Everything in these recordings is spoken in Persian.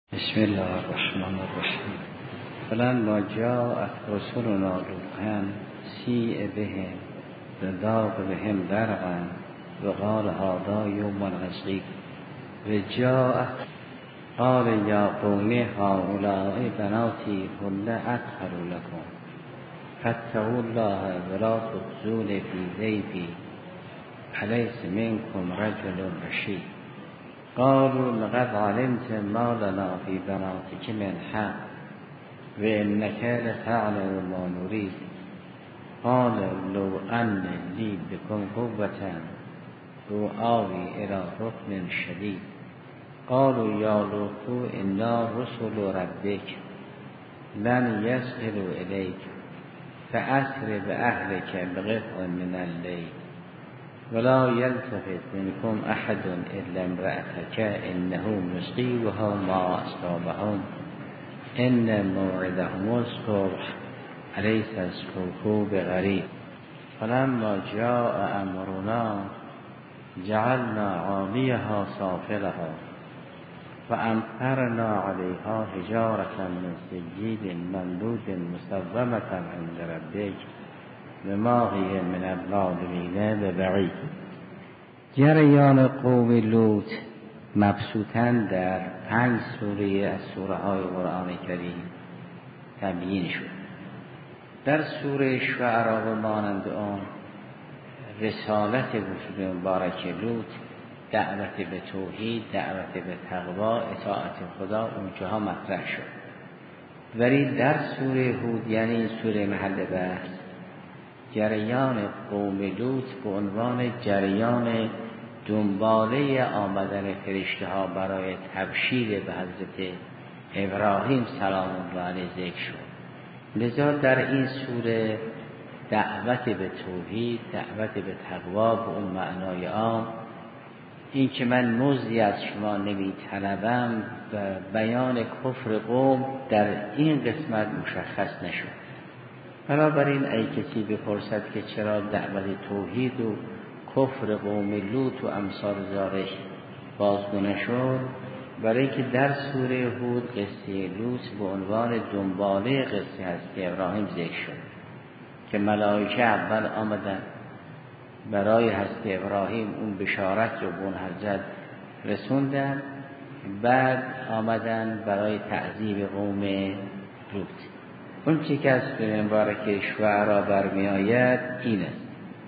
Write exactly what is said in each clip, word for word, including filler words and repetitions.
بسم الله الرحمن الرحیم. فلما جاءت رسلنا لوطا سیء بهم وضاق بهم ذرعا وقال هذا یوم عصیب وجاءت قال یا قوم هؤلاء بناتی هن اطهر لكم فاتقوا الله ولا تخزون في ضیفی الیس منکم رجل رشید. قالوا لقد علمت ما لنا في بناتك من حق وإنك لتعلم ما نريد. قال لو أن لي بكم قوة أو آوي إلى ركن شديد. قالوا يا لوط إنا رسل ربك لن يصلوا إليك فأسر بأهلك بقطع من الليل ولا يلتفت منكم أحد إلا امرأتك إنه مصيبها ما أصابهم إن موعدهم الصبح أليس الصبح بغريب. فلما جاء أمرنا جعلنا عاليها سافلها وأمطرنا عليها حجارة من سجيل ممدود مسومة عند ربك وما هي من الظالمین ببعید. جریان قوم لوط مبسوطاً در پنج سوره از سوره های قرآن کریم تبیین شد. در سوره شعراء و مانند آن رسالت وجود مبارک لوط، دعوت به توحید، دعوت به تقوا، اطاعت خدا اونجاها مطرح شد. ولی در سوره هود یعنی سوره محل بحث جریان قوم لوط به عنوان جریان دنباله آمدن فرشته ها برای تبشیر به حضرت ابراهیم سلام الله علیه ذکر شد. لذا در این سوره دعوت به توحید، دعوت به تقوا به اون معنای عام، این که من مزدی از شما نمی طلبم و بیان کفر قوم در این قسمت مشخص نشد. بنابراین ای کسی بپرسد که چرا دعوت توحید و کفر قوم لوط و امثال ذالک بازگو نشد، برای اینکه در سوره هود قصه لوط به عنوان دنباله قصه حضرت ابراهیم ذکر شد که ملائکه اول آمدن برای حضرت ابراهیم اون بشارت رو به اون حضرت رسوندن، بعد آمدن برای تعذیب قوم لوط. اون چی که از سوره مبارکه شعراء برمی آید این است.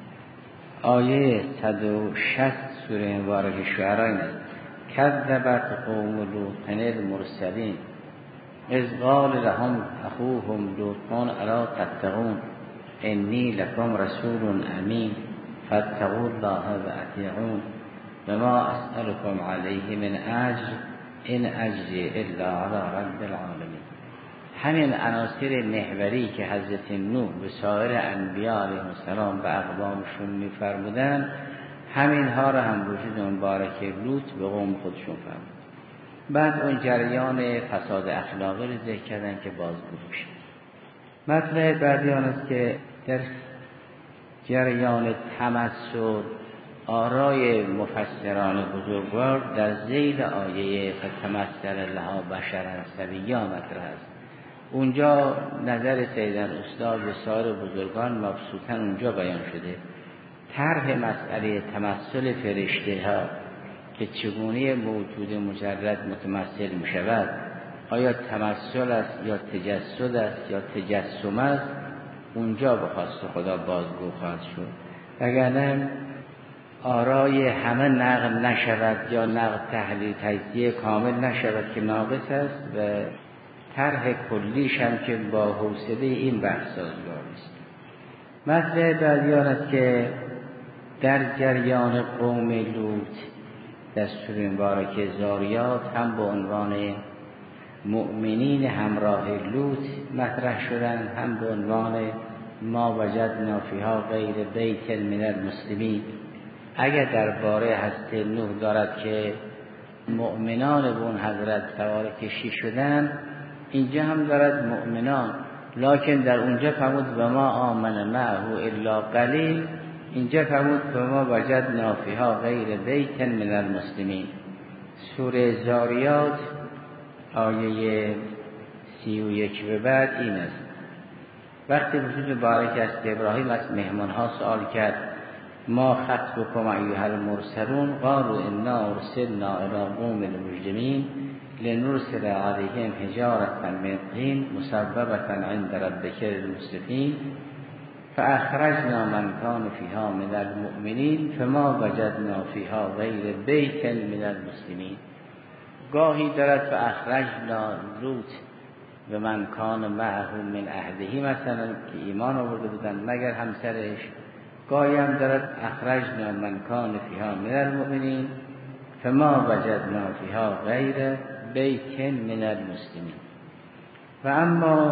آیه صد و شصت سوره مبارکه شعراء این است: کذبت قوم لوط المرسلین اذ قال لهم اخوهم لوط الا تتقون انی لکم رسول امین فاتقوا الله واطیعون وما اسألكم علیه من اجر ان اجری الا علی رب العالمین. همین عناصر محوری که حضرت نوح به سایر انبیاء علیهم السلام به اقوامشون می‌فرمودن، همین ها را هم وجود مبارک لوط به قوم خودشون فرمود. بعد اون جریان فساد اخلاقی رو ذکر کردن که بازگو میشه. مطلب بعدی آن است که در جریان تمثل آرای مفسران بزرگوار در ذیل آیه فتمثل لها بشرا سویا مطرح است. اونجا نظر سیدن استاد و سایر بزرگان مبسوطاً اونجا بیان شده. طرح مسئله تمثل فرشته ها که چگونه موجود مجرد متمثل می شود، آیا تمثل است یا تجسد است یا تجسم است، اونجا به خواست خدا بازگو خواهد شد. وگرنه آرای همه نقل نشود یا نقل تحلیل تجزیه کامل نشود که ناقص است و طرح کلیش هم که با حوصله این بحث سازگار است. مطلب بعدی آن است که در جریان قوم لوط دستور مبارک زاریات هم به عنوان مؤمنین همراه لوط مطرح شدن، هم به عنوان ما وجدنا فیها غیر بیت من المسلمین. اگر درباره حضرت نوح دارد که مؤمنان به اون حضرت سوار کشتی شدن، اینجا هم دارد مؤمنان، لکن در اونجا فرمود و ما آمن معه الا قلیل، اینجا فرمود و ما وجدنا فیها غیر بیت من المسلمین. سوره زاریات آیه سی و یک به بعد این است: وقتی وجود مبارک است ابراهیم از مهمانها سوال کرد ما خطبکم ایها المرسلون قالوا انا ارسلنا الی قوم مجرمین لنرسل علیهم حجارة من طین مصوبة عند ربک للمسرفین فاخرجنا من کان فیها من المؤمنین فما وجدنا فیها غیر بیت من المسلمین. گاهی دارد فاخرجنا لوط و من کان معه من اهلهی مثلا که ایمان آورده بودن مگر همسرش. گاهی هم دارد اخرجنا من کان فیها من المؤمنین فما وجدنا فیها غیر بیت من المسلمین. و اما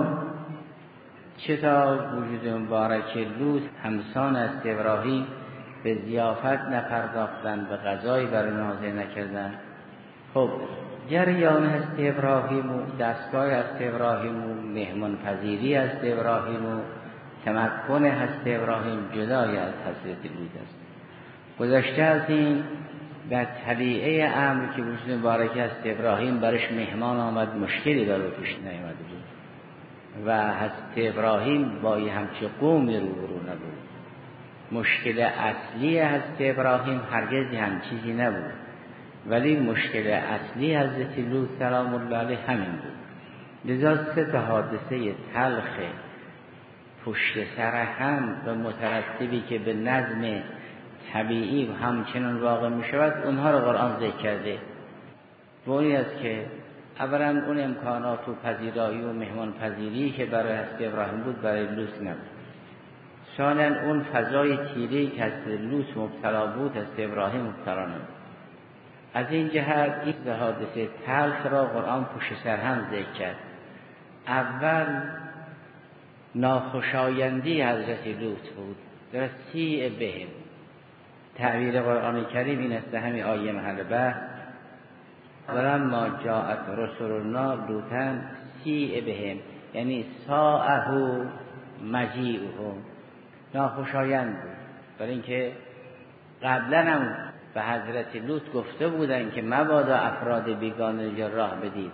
چطور وجود مبارک لوط همسان است ابراهیم به ضیافت نپرداختن، به غذای برای نازل نکردن. خب جریان هست ابراهیم و دستگاه هست ابراهیم و مهمان پذیری هست ابراهیم و تمکن هست ابراهیم جدای از حضرت لوط است. گذشته از این در طبیعه امر که وجود مبارک است ابراهیم برش مهمان آمد مشکلی برای پیش نیامده بود و حضرت ابراهیم با یه همچه قومی روبرو نبود. مشکل اصلی حضرت ابراهیم هرگز هم چیزی نبود، ولی مشکل اصلی حضرت لوط سلام الله علیه همین بود. لذا سه تا حادثه تلخ پشت سر هم و مترتبی که به نظم طبیعی و همچنان واقع می شود اونها رو قرآن ذکر کرده. و اونی است که اولا اون امکانات و پذیرایی و مهمان پذیری که برای حضرت ابراهیم بود برای لوط نبود. ثانیا اون فضای تیری که حضرت لوط مبتلا بود حضرت ابراهیم مبتلا نبود. از این جهت این حادثه تلخ را قرآن پشت سر هم ذکر کرد. اول ناخوشایندی حضرت لوط بود، در سیء بهم. تعبیر قرآن کریم این است، همین آیه محل بحث: ولما جاءت رسلنا لوطا سیء بهم، یعنی ساءه مجیئهم، ناخوشایند بود. برای اینکه قبلا هم به حضرت لوط گفته بودن که مبادا افراد بیگانه اینجا راه بدید،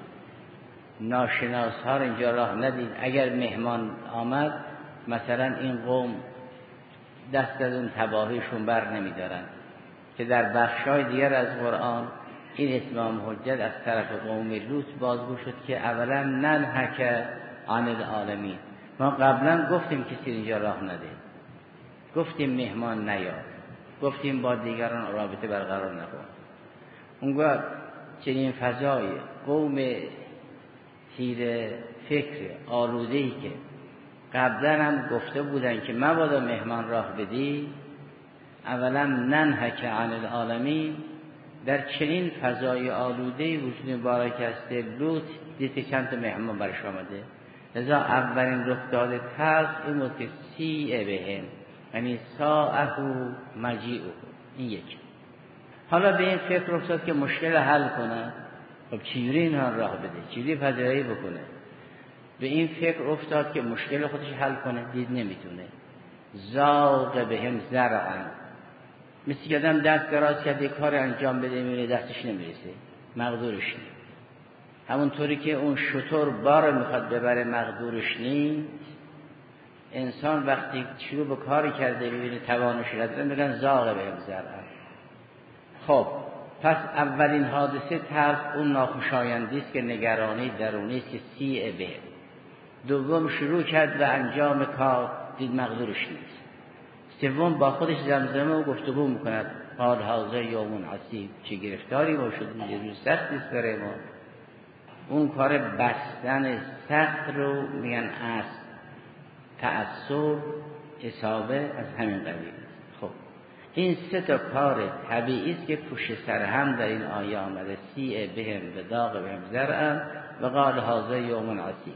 ناشناس ها رو اینجا راه ندید. اگر مهمان آمد مثلا این قوم دست از اون تباهیشون بر نمیدارن، که در بخشای دیگر از قرآن این اتمام حجت از طرف قوم لوط بازگو شد که اولا ننهک عن العالمین، ما قبلا گفتیم کسی اینجا راه نده، گفتیم مهمان نیار، گفتیم با دیگران رابطه برقرار نکن. اونگاه چنین فضای قوم تیر فکر آلوده‌ای که قبلا هم گفته بودن که مبادا مهمان راه بدی، اولا ننهک عن العالمین، در چنین فضای آلوده‌ای وجود مبارک است لوط دید که چند تا مهمان برش آمده. لذا اولین رخداد تلخ این بود که سیء بهم، یعنی ساءه مجیئه. این یک. حالا به این فکر افتاد که مشکل حل کنه، خب چجوری اینها راه بده، چجوری پذیرایی بکنه. به این فکر افتاد که مشکل خودش حل کنه، دید نمیتونه. ذاق بهم ذرعا، مثل که آدم دست دراز کرده کار انجام بده میره دستش نمیرسه، مقدورش نیست. همونطوری که اون شتر بار میخواد ببره مقدورش نیست، انسان وقتی شروع به کاری کرده ببینه توانش نداره میگن ذاق بهم ذرعا. خب پس اولین حادثه تلخ اون ناخوشایندی است که نگرانی درونی است که سیء به. دوم شروع کرد به انجام کار، دید مقدورش نیست. سوم با خودش زمزمه و گفتگو میکند قال هذا یوم عسیب، چه گرفتاری ما شدیم، یه روز سخت است برای ما. اون کار بستن سخت رو میگن است تعصب اصابه از همین قبیل. خب این سه تا کار طبیعی است که پشت سر هم در این آیه آمده: سیء بهم و ضاق بهم ذرعا و قال هذا یوم عسیب.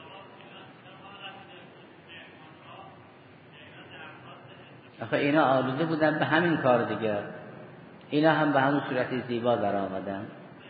آخه اینا آلوده بودن به همین کار دیگه، اینا هم به همون صورت زیبا در آمدن.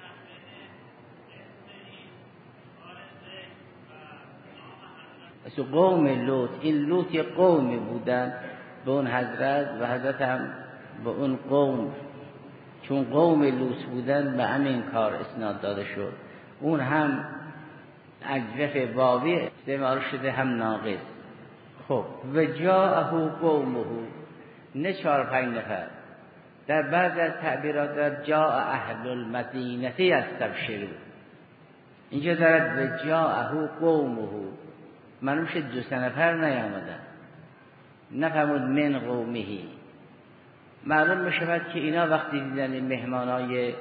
مثل قوم لوط، این لوط یه قومی بودن به اون حضرت و حضرت هم به اون قوم، چون قوم لوط بودن به همین کار اسناد داده شد. اون هم اجوف واوی استعمال شده هم ناقص. خب و جاءه قومه، نه چهار پنج نفر. در بعض از تعبیرات در جاء اهل المدینه یستبشرون، اینجا دارد و جاءه قومه، معلوم شد دو سه نفر نیامدن، نفرمود من قومه. معلوم میشود که اینا وقتی دیدن مهمانای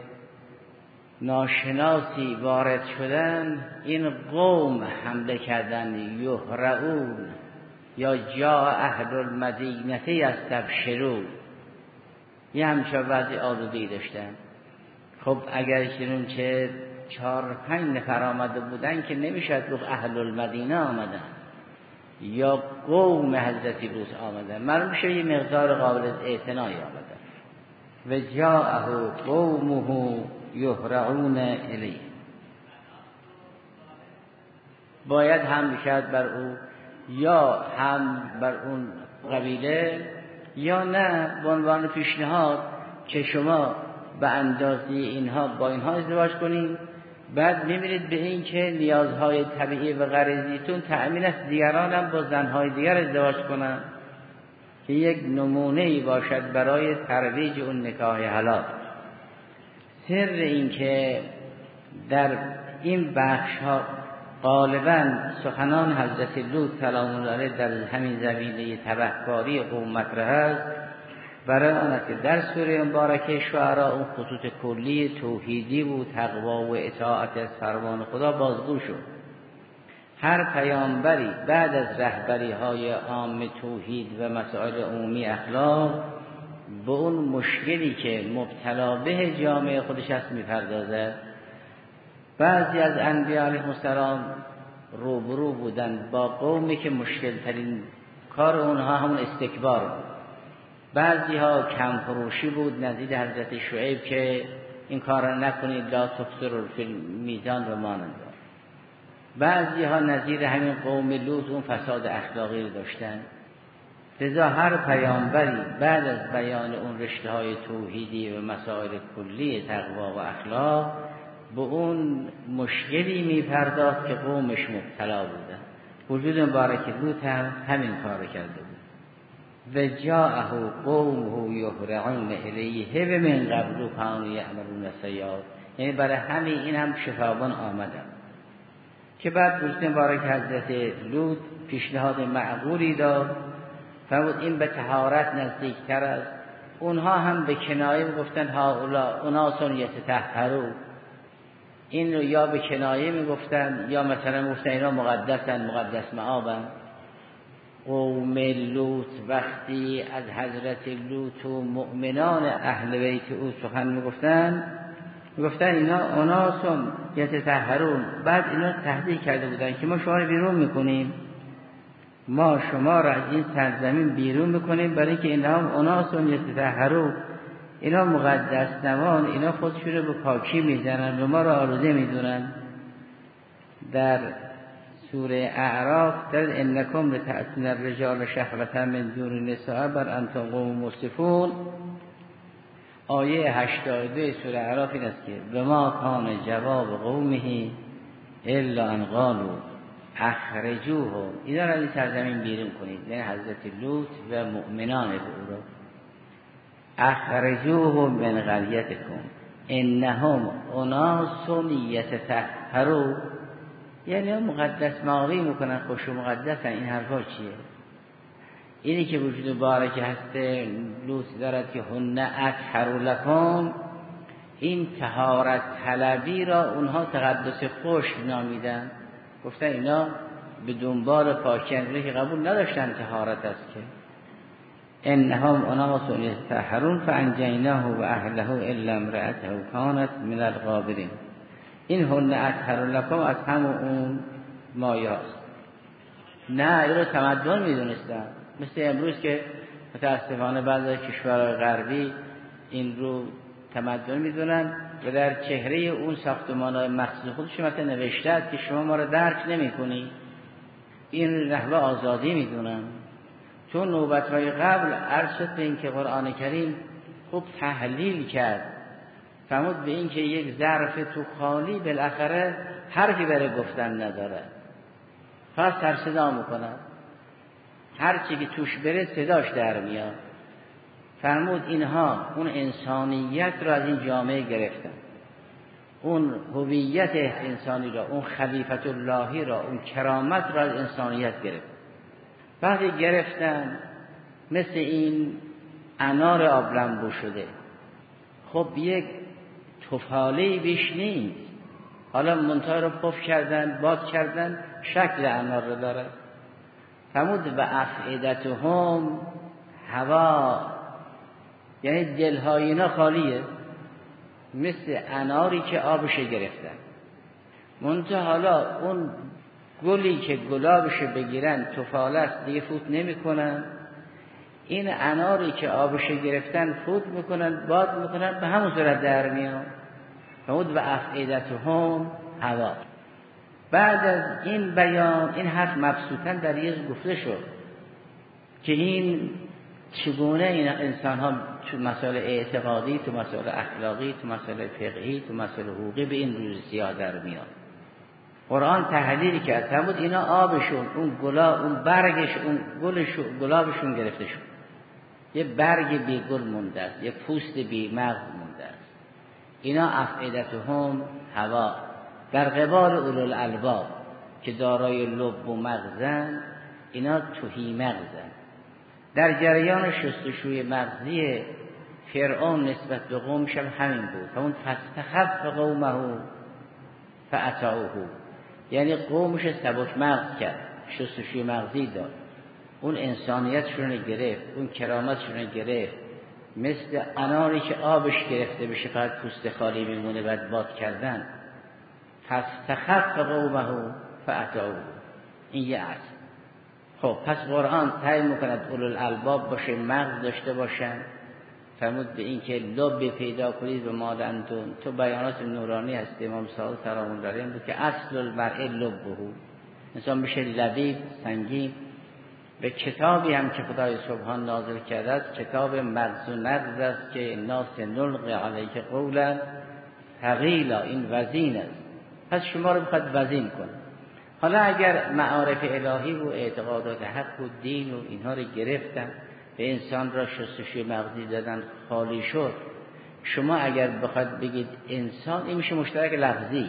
ناشناسی وارد شدن، این قوم حمله کردن، یهرعون یا جاء اهل المدینه یستبشرون، یه همچنان وضعی آلوده‌ای داشتن. خب اگر چنون چه چهار پنج نفر آمده بودن که نمیشد گفت اهل المدینه آمدن یا قوم حضرت لوط آمدن، معلوم میشه یه مقدار قابل اعتنایی آمدن. و جاءه قومه یهرعون الیه، باید هم بشد بر او یا هم بر اون قبیله، یا نه به عنوان پیشنهاد که شما به اندازه اینها با اینها ازدواج کنید، بعد می‌بینید به این که نیازهای طبیعی و غریزیتون تأمین است، دیگران هم با زنهای دیگر ازدواج کنن که یک نمونه‌ای باشد برای ترویج اون نکاح حلال. سر این که در این بخش ها غالباً سخنان حضرت لوط سلام الله علیه در همین زمینه تبهکاری قوم مطرح است، برای آن است که در سوره مبارکه شعراء اون خطوط کلی توحیدی و تقوا و اطاعت از فرمان خدا بازگو شد. هر پیامبری بعد از رهبری های عام توحید و مسائل عمومی اخلاق به اون مشکلی که مبتلا به جامعه خودش است میپردازد. بعضی از انبیاء علیهم السلام روبرو بودند با قومی که مشکل ترین کار اونها همون استکبار بود. بعضی ها کم فروشی بود نزدیک حضرت شعیب که این کار را نکنید، لا تکثروا فی المیزان و مانند. بعضی ها نظیر همین قوم لوط اون فساد اخلاقی رو داشتن. لذا هر پیامبری بعد از بیان اون رشته های توحیدی و مسائل کلی تقوا و اخلاق به اون مشکلی میپرداخت که قومش مبتلا بودن. وجود مبارک لوط هم همین کار کرده بود. و جاءه قومه یهرعون الیه و من قبل کانوا یعملون السیئات، یعنی برای همین این هم شفاوان آمدن که بعد وجود مبارک حضرت لوط پیشنهاد معقولی داد، فرمود این به طهارت نزدیکتر است. اونها هم به کنایه میگفتن هؤلاء اناس یتطهرون، این رو یا به کنایه میگفتن یا مثلا میگفتن اینا مقدسن، مقدس مآبن. قوم لوط وقتی از حضرت لوط و مؤمنان اهل بیت او سخن میگفتن میگفتن اینا اناسون یتطهرون، بعد اینا تهدید کرده بودن که ما شما رو بیرون میکنیم، ما شما را از این سرزمین بیرون میکنیم برای که اینا هم اناسون یتطهرون، اینا مقدس نمان، اینا خودشون رو به پاکی میزنن و ما را آلوده میدونن. در سوره اعراف در انکم لتأتون الرجال شهوة من دون النساء بل انتم قوم مسرفون، آیه هشتاد و دو سوره اعراف این است که و ما کان جواب قومه الا ان قالوا اخرجوه، اینا را از این سرزمین بیرون کنید، یعنی حضرت لوط و مؤمنان به او را. اخرجوه من قریتکم انهم اناس یتطهرون، یعنی مقدس ماوی میکنن، خوش و مقدسن. این حرفا چیه؟ اینی که وجود مبارک هست لوط دارد که هن اطهر لکم، این طهارت طلبی را اونها تقدس خوش نامیدن، گفتن اینا به دنبال پاکی که قبول نداشتن طهارت است که انهم اناس یتطهرون فانجیناه و اهله الا امرأته کانت من الغابرین. این هن اطهر لکم از همون اون مایاست. نه این رو تمدن میدونستن، مثل امروز که متاسفانه بعضی کشورهای غربی این رو تمدن میدونن و در چهره اون ساختمان‌های مخصوص خودشون مثلا نوشته که شما ما رو درک نمی‌کنی. این نحوه آزادی میدونن، چون نوبت‌های قبل عرض شد به این که قرآن کریم خوب تحلیل کرد فرمود به این که یک ظرف تو خالی بالاخره حرفی برای گفتن نداره، پس سر صدا میکنه، هر چی که توش بره صداش در میاد. فرمود اینها اون انسانیت رو از این جامعه گرفتن، اون هویت انسانی را، اون خلیفت اللهی را، اون کرامت را از انسانیت گرفت. وقتی گرفتن مثل این انار آبلنبو شده، خب یک تفاله بیش نیست، حالا منتها رو پف کردن، باز کردن، شکل انار رو داره. فرمود و افئدتهم هوا، یعنی دلهای اینا خالیه، مثل اناری که آبش گرفتن. منتها حالا اون گلی که گلابش بگیرن تفاله است دیگه فوت نمی کنن، این اناری که آبش گرفتن فوت میکنن، باد میکنن، به همون صورت در میان. فرمود و افئدتهم هوا. بعد از این بیان این حرف مبسوطاً در یک گفته شد که این چگونه این انسان ها تو مسائل اعتقادی، تو مسائل اخلاقی، تو مسائل فقهی، تو مسائل حقوقی به این روزی‌ها در میان. قرآن تحلیلی کرد، فرمود اینا آبشون، اون گلا، اون برگش، اون گلش، گلابشون گرفته شد، یه برگ بی گل مونده است، یه پوست بی مغز مونده است. اینا افئدتهم هوا، در قبال اولوالالباب که دارای لب و مغزن، اینا تهی مغزن. در جریان شستشوی مغزی فرعون نسبت به قومش هم همین بود. همون فاستخف قومه فاطاعوه، یعنی قومش سبک مغز کرد، شستشوی مغزی داد، اون انسانیتشون رو گرفت، اون کرامتشون رو گرفت، مثل اناری که آبش گرفته بشه فقط پوست خالی میمونه بعد باد کردن. فاستخف قومه فاطاعوه، این یه اصل. خب پس قرآن تعیین میکند اولوالالباب باشه، مغز داشته باشن. فرمود به این که لب پیدا کنید به مادنتون، تو بیانات نورانی هست امام صادق سلام الله علیه بود که اصل المرء لبه، انسان بشه لبیب، سنگین. به کتابی هم که خدای سبحان نازل کرده است، کتاب مغز و نغز است که ناس نلقی علیک قولا ثقیلا، این وزین است، پس شما رو بخواد وزین کنه. حالا اگر معارف الهی و اعتقادات حق و دین و اینها رو گرفتن، به انسان را شستشوی مغزی دادن، خالی شد، شما اگر بخواد بگید انسان، این میشه مشترک لفظی.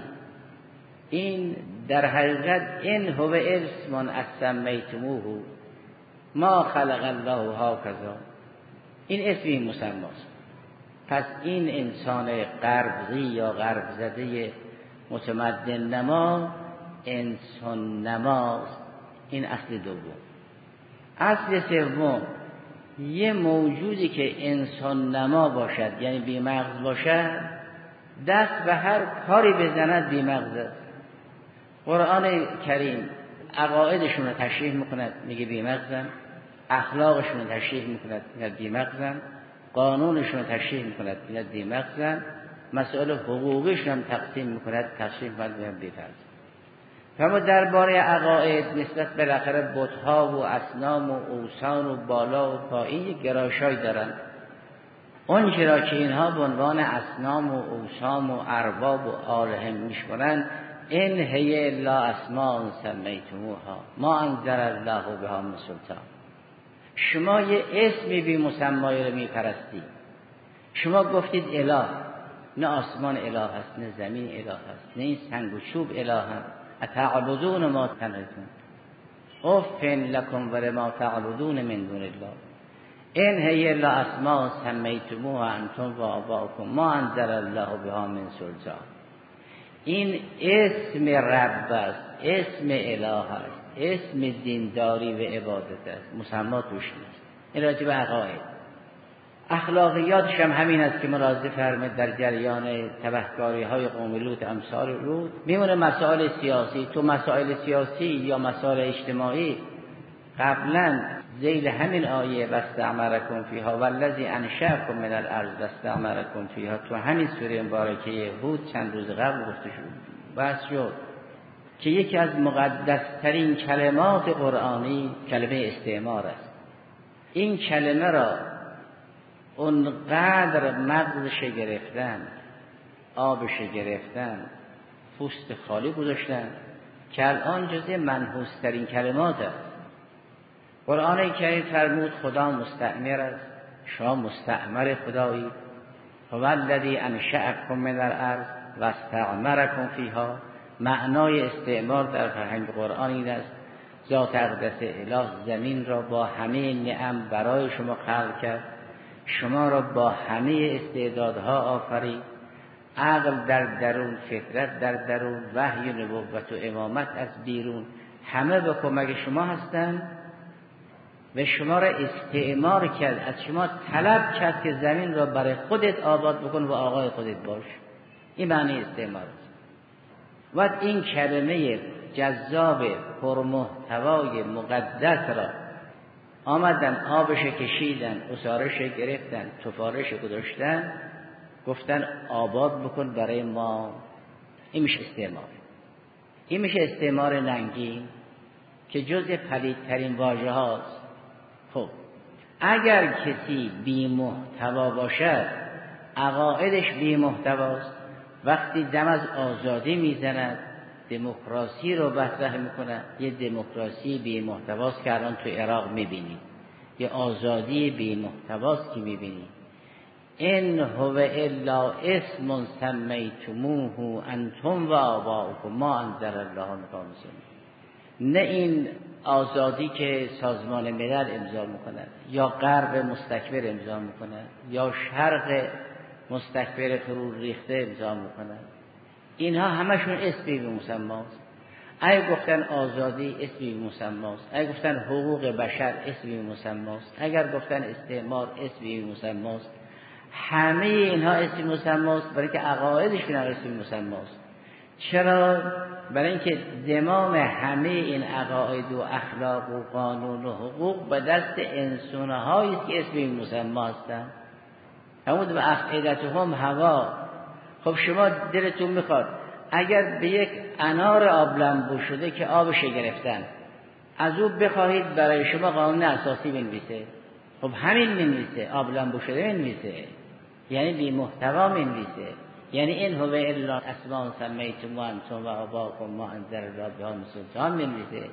این در حقیقت این هو اسم اسمیتموه ما خلق الله هکذا، این اسم این مسماست. پس این انسان غربی یا غرب زده متمدن نما انسان نماست. این اصل دوم. اصل سوم، یه موجودی که انسان نما باشد، یعنی بی مغز باشد، دست به هر کاری بزند بی مغز است. قرآن کریم عقایدشون رو تشریح میکند، میگه بی مغزن، اخلاقشون رو تشریح میکند، میگه بی مغزن، قانونشون رو تشریح میکند، میگه بی مغزن، مسائل حقوقیشون هم تقسیم میکند، تشریح میکند، میگه بی مغزن. اما درباره عقاید نسبت بالاخره بت‌ها و اصنام و اوثان و بالا و پایین یک گرایش‌هایی دارن. اون چرا که اینها به عنوان اصنام و اوثان و ارباب و آله میشمرن، این هی الا اسماء سمیتموها ما انزل الله بها من سلطان. شما یه اسمی بی مسمایی رو میپرستید. شما گفتید اله، نه آسمان اله هست، نه زمین اله هست، نه این سنگ و چوب اله هست. اتعبدون ما تنحتون اف لکم ولما تعبدون من دون الله این هی الا اسماء سمیتموها انتم و آباؤکم ما انزل الله بها من سلطان. این اسم رب است، اسم اله است، اسم دینداری و عبادت است، مسما توش نیست. این راجع به عقاید. اخلاقیاتش هم همین است که ملاحظه فرمید در جریان تبهکاری های قوم لوط امثال لوط میمونه. مسائل سیاسی، تو مسائل سیاسی یا مسائل اجتماعی قبلا ذیل همین آیه واستعمرکم فیها والذی انشأکم من الارض واستعمرکم فیها، تو همین سوره مبارکه هود چند روز قبل گفته شد، بحث شد که یکی از مقدس‌ترین کلمات قرآنی کلمه استعمار است. این کلمه را اونقدر مغزش گرفتن آبش گرفتن، پوست خالی گذاشتن که الان جزء منحوس ترین کلمات است. قرآن کریم فرمود خدا مستعمر است، شما مستعمر خدایی. هو الذی انشأکم من الارض و استعمرکم فیها. معنای استعمار در فرهنگ قرآن این است ذات اقدس اله زمین را با همه نعم برای شما خلق کرد، شما را با همه استعدادها آفرید، عقل در درون، فطرت در درون، وحی و نبوت و امامت از بیرون، همه به کمک شما هستند و شما را استعمار کرد، از شما طلب کرد که زمین را برای خودت آباد بکن و آقای خودت باش. این معنی استعمار است. و این کلمه جذاب پرمحتوای مقدس را آمدن آبش کشیدن، اسارش گرفتن، تفارش گذاشتن، گفتن آباد بکن برای ما. این میشه استعمار. این میشه استعمار ننگین که جزء پلیدترین واژه هاست. خب اگر کسی بی محتوا باشد، عقایدش بی محتواست، وقتی دم از آزادی میزند، دموکراسی رو مطرح میکنه، یه دموکراسی بی محتواست که الان تو عراق میبینید، یه آزادی بی محتواست که میبینید. ان هو الا اسم سمیتموه انتم و آباؤکم ما انزل الله من سلطان. نه این آزادی که سازمان ملل امضا میکند یا غرب مستکبر امضا میکند یا شرق مستکبر فرو ریخته امضا میکند، اینها همشون اسمی به مسماست. اگه گفتن آزادی اسمی به مسماست، اگه گفتن حقوق بشر اسمی به مسماست، اگر گفتن استعمار اسمی به مسماست، همه اینها اسمی مسماست برای که عقایدشون اسمی مسماست. چرا؟ برای اینکه زمام همه این عقاید و اخلاق و قانون و حقوق به دست انسان‌هایی است که اسمی مسما هستند. همون به افعدتهم هوا. خب شما دلتون میخواد اگر به یک انار آبلنبو شده که آبش گرفتن، از او بخواهید برای شما قانون اساسی بنویسه، خب همین بنویسه، آبلنبو شده بنویسه، یعنی بی محتوا بنویسه، یعنی این هو الا اسماء سمیتم انتم و آباؤکم ما انزل الله بها من سلطان بنویسه.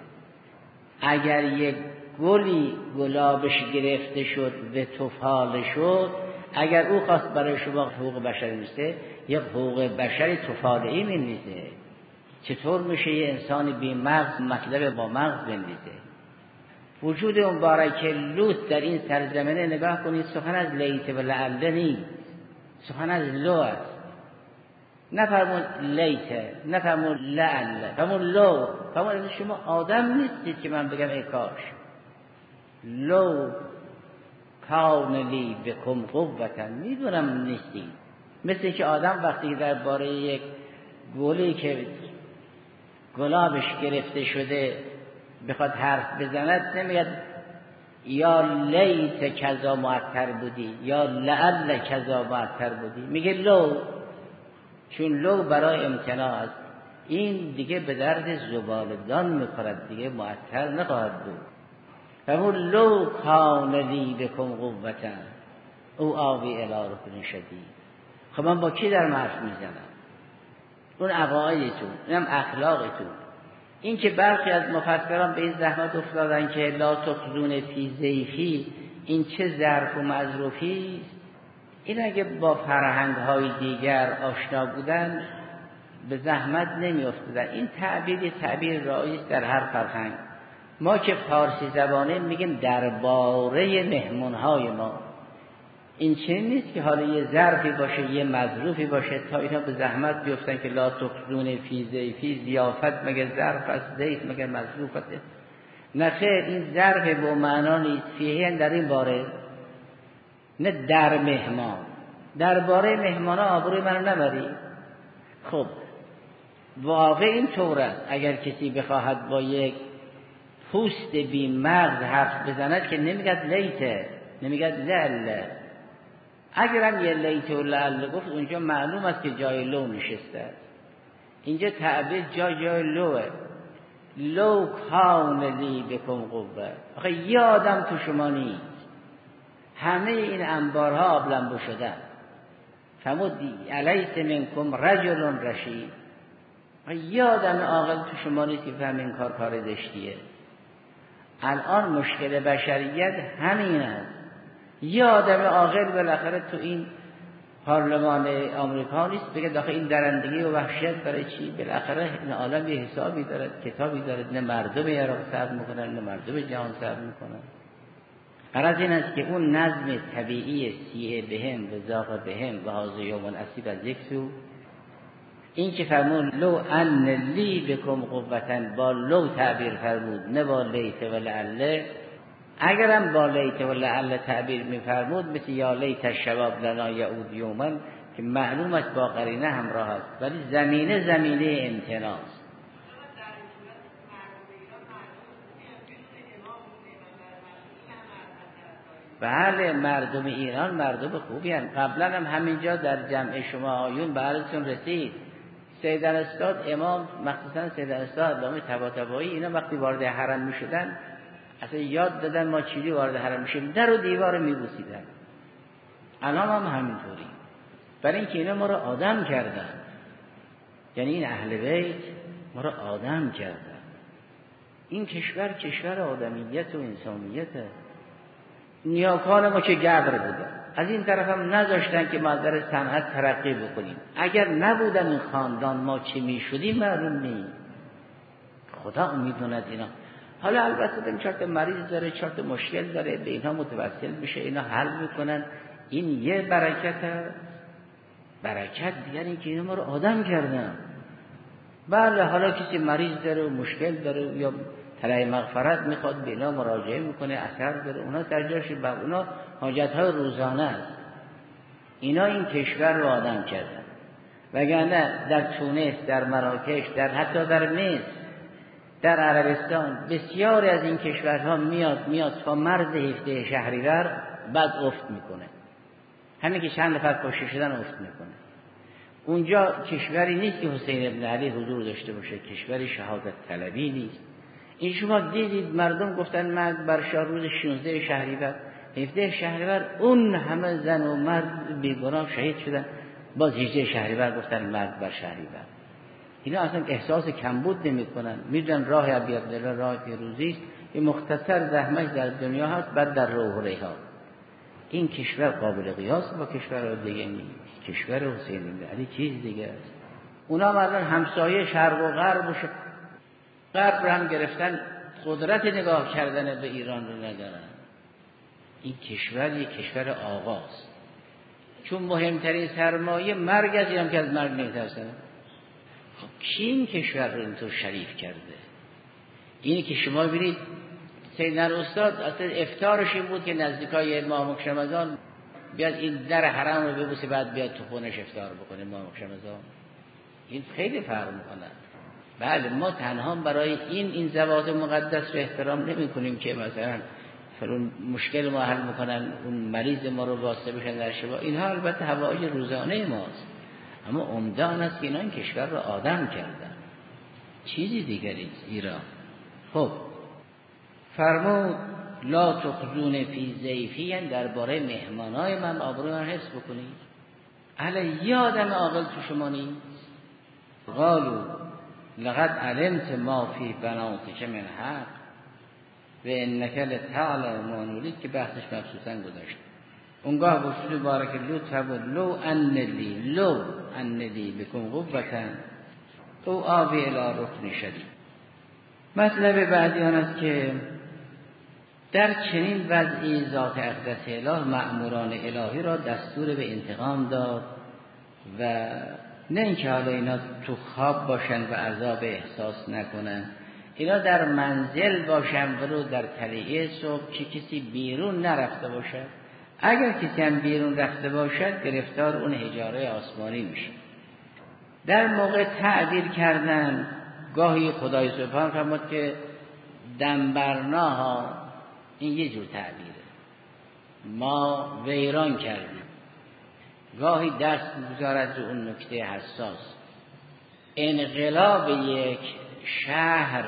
اگر یک گلی گلابش گرفته شد و تفال شد، اگر او خواست برای شما حقوق بشری بنویسه، یک حقوق بشری تفاله‌ای بنویسه. چطور میشه یه انسان بی مغز مطلب با مغز بنویسه؟ وجود مبارک لوط در این سرزمینه نگاه کنید، سخن از لیت و لعله نیست، سخن از لو است. نفرمون لیت، نفرمون لعله، فرمون لو. فرمون شما آدم نیستید که من بگم ای کاش. لو کان لی بکم قوة، میدونم نیستید. مثل که آدم وقتی درباره یک گلی که گلابش گرفته شده بخواد حرف بزند، نمیگه یا لیت کذا معطر بودی یا لعل کذا معطر بودی، میگه لو، چون لو برای امتناع است. این دیگه به درد زبالدان میخورد، دیگه معطر نخواهد بود. فهو لو کان لی بکم قوة او آوی الی رکن شدید. خب من با کی در حرف میزنم؟ اون عقایدتون، اینم اخلاقتون. این که برخی از مفسران به این زحمت افتادن که لا تخزون فی ضیفی، این چه ظرف و مظروفی است. این اگه با فرهنگ‌های دیگر آشنا بودن به زحمت نمی افتادن. این تعبیر تعبیر رایج در هر فرهنگ. ما که فارسی زبانه میگیم درباره مهمون‌های ما. این چنین نیست که حالا یه ظرفی باشه یه مظروفی باشه تا اینا به زحمت بیفتن که لا تخزون فی ضیفی، ضیافت مگه ظرف است، ضیف مگه مظروف است؟ نه خیر، این ظرف به معنا نیست، فیه در این باره، نه در مهمان. درباره مهمانا آبروی منو نبری. خب واقع این طور است. اگر کسی بخواهد با یک پوست بی مغز حرف بزند که نمیگد لیته، نمیگد لعله. اگرم یه لیت و لعله گفت اونجا معلوم است که جای لو نشسته است. اینجا تعبیر جای جای لوه. لو کان لی بکم قوة. آخه یه آدم تو شما نیست، همه این انبارها آبلنبو شدن. فرمود الیس منکم رجل رشید، یه آدم عاقل تو شما نیست که فهم این کار کار زشتیه. الان مشکل بشریت همین است، یه آدم عاقل بالاخره تو این پارلمان آمریکا نیست بگه داخل این درندگی و وحشت برای چی؟ بالاخره این عالم یه حسابی دارد، کتابی دارد، نه مردم عراق صبر میکنن نه مردم جهان صبر میکنن. غرض این است که اون نظم طبیعی سیه بهم و ذاق بهم و هازه یوم اسیب از یک سو، این که فرمون لو ان لی بکم قوتن، با لو تعبیر فرمود نه با لیت و لعله. اگرم با لیت و لعله تعبیر میفرمود مثل یا لیت الشباب لنا یعود یوما که معلوم است با قرینه همراه است، ولی زمینه زمینه امتناست. بله مردم ایران مردم خوبی هستند. قبلا هم همینجا در جمع شما آیون به حالتون رسید. سید الاستاد امام، مخصوصا سید الاستاد علامه طباطبایی، اینا وقتی وارد حرم می شدن اصلا یاد دادن ما چیزی وارد حرم میشیم در و دیوار میبوسیدن. الان هم همینطوری، برای اینکه اینا ما رو آدم کردن، یعنی این اهل بیت ما رو آدم کردن. این کشور کشور آدمیت و انسانیته. نیاکان ما که گبر بودن، از این طرف هم نذاشتن که ما در صنعت ترقی بکنیم. اگر نبودن این خاندان ما چه میشدیم معلوم نیست، خدا میدوند اینا. حالا البته این چهار تا مریض داره، چهار تا مشکل داره، به اینها متوسل میشه، اینا حل میکنن. این یه برکت، برکت دیگر این که اینا ما رو آدم کردن. بله حالا کسی مریض داره و مشکل داره یا طلب مغفرت میخواد، به اینا مراجعه میکنه، اثر داره، اونا در جاش با اونا حاجت های روزانه است. اینا این کشور رو آدم کردن. وگرنه در تونس، در مراکش، در حتی در مصر، در عربستان، بسیاری از این کشورها میاد میاد تا مرز هفته شهریور بعد افت میکنه. همین که چند نفر کشته شدن افت میکنه. اونجا کشوری نیست که حسین ابن علی حضور داشته باشه، کشوری شهادت طلبی نیست. این شما دیدید مردم گفتن مرد بر شاه روز شانزده شهریور، هفده شهریور اون همه زن و مرد بیگناه شهید شدن، باز هجده شهریور گفتن مرد بر شهریور. اینا اصلا احساس کمبود نمی‌کنن، میدونن راه ابیض راه پیروزی است، این مختصر زحمت در دنیا هست، بعد در روح و ریحان. این کشور قابل قیاس با کشور دیگه نیست. کشور حسین بن علی چیز دیگه است. اونا الان همسایه شرق و غرب و غرب هم گرفتن، قدرت نگاه کردن به ایران رو ندارن. این کشور یک کشور آغاز، چون مهمترین سرمایه مرگ است، هم که از مرگ نمی‌ترسن. خب کی این کشور رو اینطور شریف کرده؟ اینی که شما ببینید سیدنا استاد اصلا افطارش این بود که نزدیکای ماه رمضان بیاد این در حرم رو ببوسه، بعد بیاد تو خونش افطار بکنه ماه رمضان. این خیلی فرق میکنه. بله ما تنها برای این این زوات مقدس رو احترام نمی کنیم که مثلا فرون مشکل ما حل میکنن، اون مریض ما رو واسطه بشن در شبا. اینها البته حوایج روزانه ماست، اما عمده آن است که اینا این کشور رو آدم کردن، چیزی دیگری نیست ایران. خب فرمود لا تخزون فی ضیفی، درباره مهمانای من آبروی من حفظ بکنید. اهل یه آدم عاقل تو شما نیست؟ قالوا لقد علمت ما فی بناتک من حق و انک لتعلم ما نرید، که بحثش مخصوصا گذاشت. اونگاه گفت بارک لو تبود لو ان لی لو ان لی بکن قوتا او آوی الی رکن شدید. مطلب بعدی آن است که در چنین وضعی ذات اقدس اله مأموران الهی را دستور به انتقام داد و نه اینکه حالا اینا تو خواب باشن و عذاب احساس نکنن، اینا در منزل باشن ولو در طلعه صبح، که کسی بیرون نرفته باشد. اگر کسی هم بیرون رفته باشد گرفتار اون حجاره آسمانی میشه. در موقع تعبیر کردن گاهی خدای سبحان فرمود که دنبرناها، این یه جور تعبیره، ما ویران کردیم. گاهی دست می‌گذارد رو اون نکته حساس. انقلاب یک شهر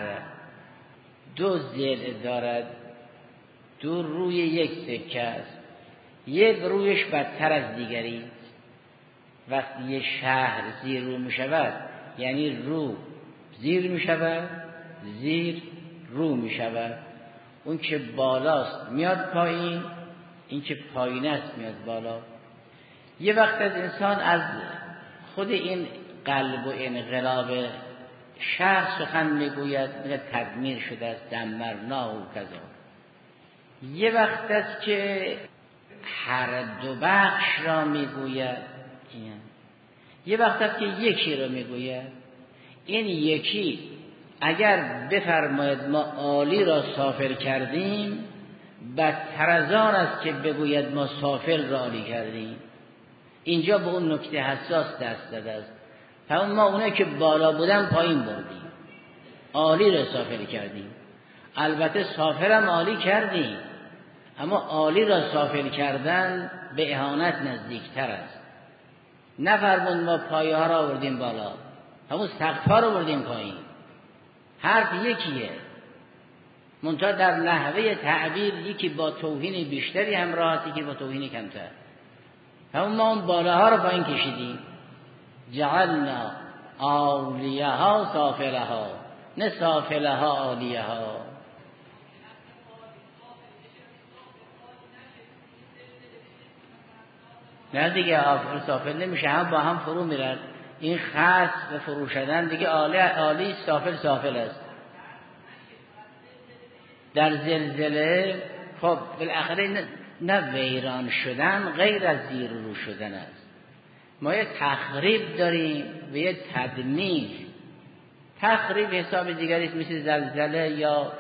دو ضلع دارد، دو روی یک سکه است، یک رویش بدتر از دیگری. وقتی یه شهر زیر رو می شود یعنی رو زیر می شود، زیر رو می شود. اون که بالاست میاد پایین، این که پایین است میاد بالا. یه وقت از انسان از خود این قلب و انقلاب شهر سخن میگوید، میگه تدمیر شده است، دمرناه و کذا. یه وقت است که هر دو بخش را میگوید، یه وقت است که یکی را میگوید. این یکی اگر بفرماید ما عالی را سافل کردیم، بدتر از آن است که بگوید ما سافل را عالی کردیم. اینجا به اون نکته حساس دست داده است. همون ما اونه که بالا بودن پایین بردیم، عالی را سافل کردیم. البته سافل هم عالی کردیم، اما عالی را سافل کردن به اهانت نزدیکتر است. نفرمون ما پایه ها را بردیم بالا، همون سقف ها را بردیم پایین. حرف یکیه، منتها در نحوه تعبیر یکی با توهین بیشتری همراه است، یکی با توهین کمتر. همون ما اون بالاها رو پایین کشیدیم. جعلنا عالیها سافلها، نه سافلها عالیها. نه دیگه آفر سافل نمیشه، هم با هم فرو میرن. این خاص به فرو شدن دیگه عالی عالی، سافل سافل است. در زلزله خب بالاخره نه, نه ویران شدن غیر از زیر رو شدن است. ما یه تخریب داریم و یه تدمیر. تخریب حساب دیگری است، مثل زلزله یا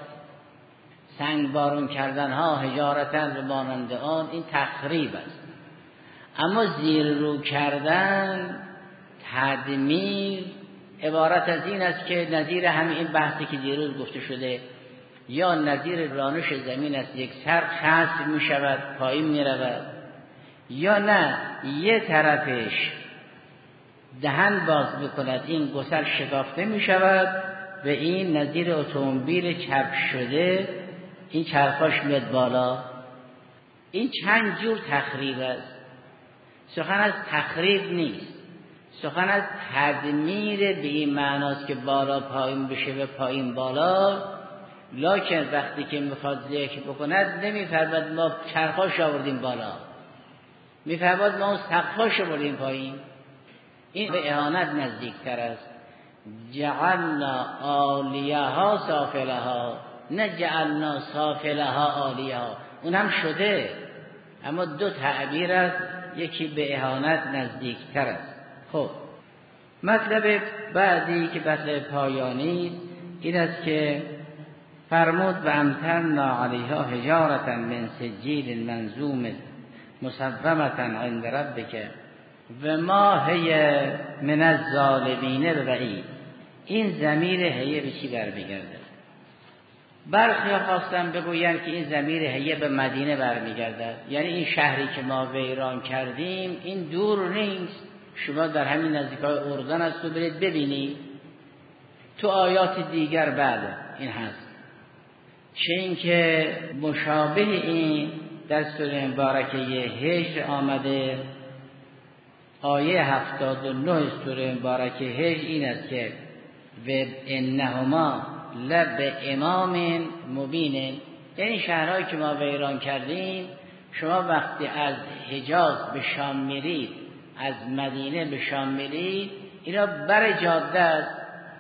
سنگ بارون کردن ها، حجارتن و مانند آن، این تخریب است. اما زیر رو کردن، تدمیر، عبارت از این است که نظیر همین این بحثی که دیروز گفته شده، یا نظیر رانش زمین است، یک سر خسف می شود پایین می رود، یا نه یه طرفش دهن باز بکند این گسل شکافته می شود و این نظیر اتومبیل چپ شده این چرخاش میاد بالا. این چند جور تخریب است. سخن از تخریب نیست، سخن از تدمیر به این معناست که بالا پایین بشه و پایین بالا. لکن وقتی که میخواد ذکر بکند نمیفرماد ما چرخاش آوردیم بالا، میفرماد ما سقفاش آوردیم پایین. این به اهانت نزدیکتر است. جعلنا عالیها سافلها، نه جعلنا سافلها عالیها. اون هم شده، اما دو تعبیر است، یکی به اهانت نزدیکتر است. خب مطلب بعدی که مطلب پایانی این است که فرمود و امطرنا علیها حجارة من سجیل منظوم مسومة عند ربک و ما هی من الظالمین ببعید. این ضمیر هی به چی برمیگرده؟ برخی خواستن بگویند که این ضمیر هی به مدینه برمیگرده، یعنی این شهری که ما ویران کردیم این دور نیست، شما در همین نزدیکای اردن است و برید ببینید. تو آیات دیگر بعد این هست، چه این که مشابه این در سوره مبارکه هجر آمده. آیه هفتاد و نه سوره مبارکه هجر این است که و انهما لب امام مبین، یعنی شهرهایی که ما ویران کردیم، شما وقتی از حجاز به شام میرید، از مدینه به شام میرید، اینا بر جاده است.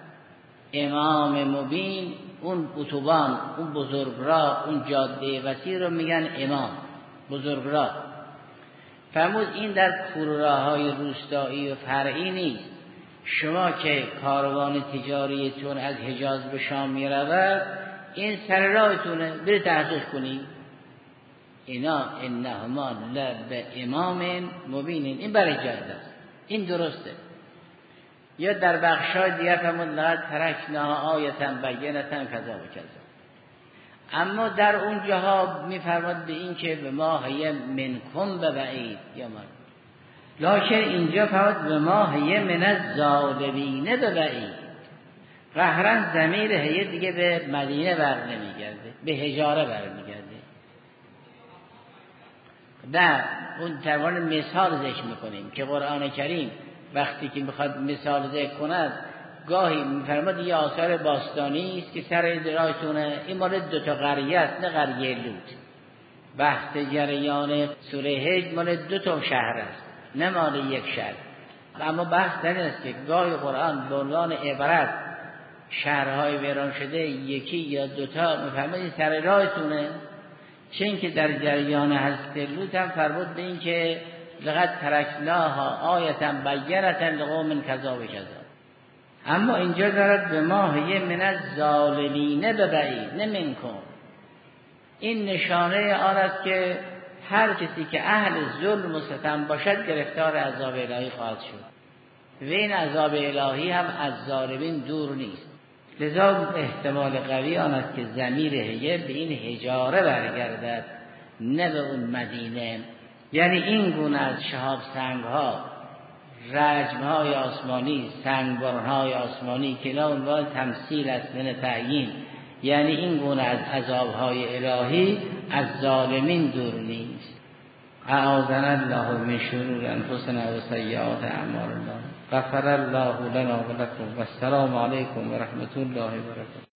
امام مبین، اون اتوبان، اون بزرگراه، اون جاده وسیع رو میگن امام، بزرگراه. فرمود این در کوراهای روستایی و فرعی نیست. شما که کاروان تجاریتون از حجاز به شام می رود، این سر راهتونه، برید تحقیق کنید. اینا انهما لب امام مبین، این برای جاده است، این درسته. یا در بخشای دیگر فرمود لقد ترکناها آیة بینة کذا و کذا. اما در اون جاها میفرماد به این که به ما هی منکم ببعید یا من، لکن اینجا فرمود به ما هی من الظالمین ببعید. قهرن ضمیر هی دیگه به مدینه بر نمیگرده، به حجاره بر میگرده. نه اون توان مثال ذکر میکنیم که قرآن کریم وقتی که میخواد مثال ذکر کند گاهی میفرماد یه آثار باستانی است که سر ادرایتونه این مال دو تا قریه است نه قریه لوط. بحث جریان سوره هجر مال دو تا شهر است نه مال یک شهر. اما بحث این است که گاهی قرآن به عنوان عبرت شهرهای ویران شده یکی یا دوتا میفرماد این سر راهتونه، چون که در جریان حضرت لوط هم فرمود به این که لقد ترکناها آیتا بینتا لقوم کذا و کذا. اما اینجا دارد به ما هی من الظالمین ببعید نه منکم. این نشانه آن است که هر کسی که اهل ظلم و ستم باشد گرفتار عذاب الهی خواهد شد و این عذاب الهی هم از ظالمین دور نیست. لذا احتمال قوی آن است که ضمیر هیه به این حجاره برگردد نه به اون مدینه. یعنی این گونه از شهاب سنگ ها، رجم های آسمانی، سنگباران های آسمانی که لا عنوان تمثیل است من تعیین، یعنی این گونه از عذاب های الهی از ظالمین دور نیست. اعاذنا الله من شرور انفسنا و سیئات اعمالنا. غفر الله لنا و لكم و السلام علیکم و رحمت الله و برکاته.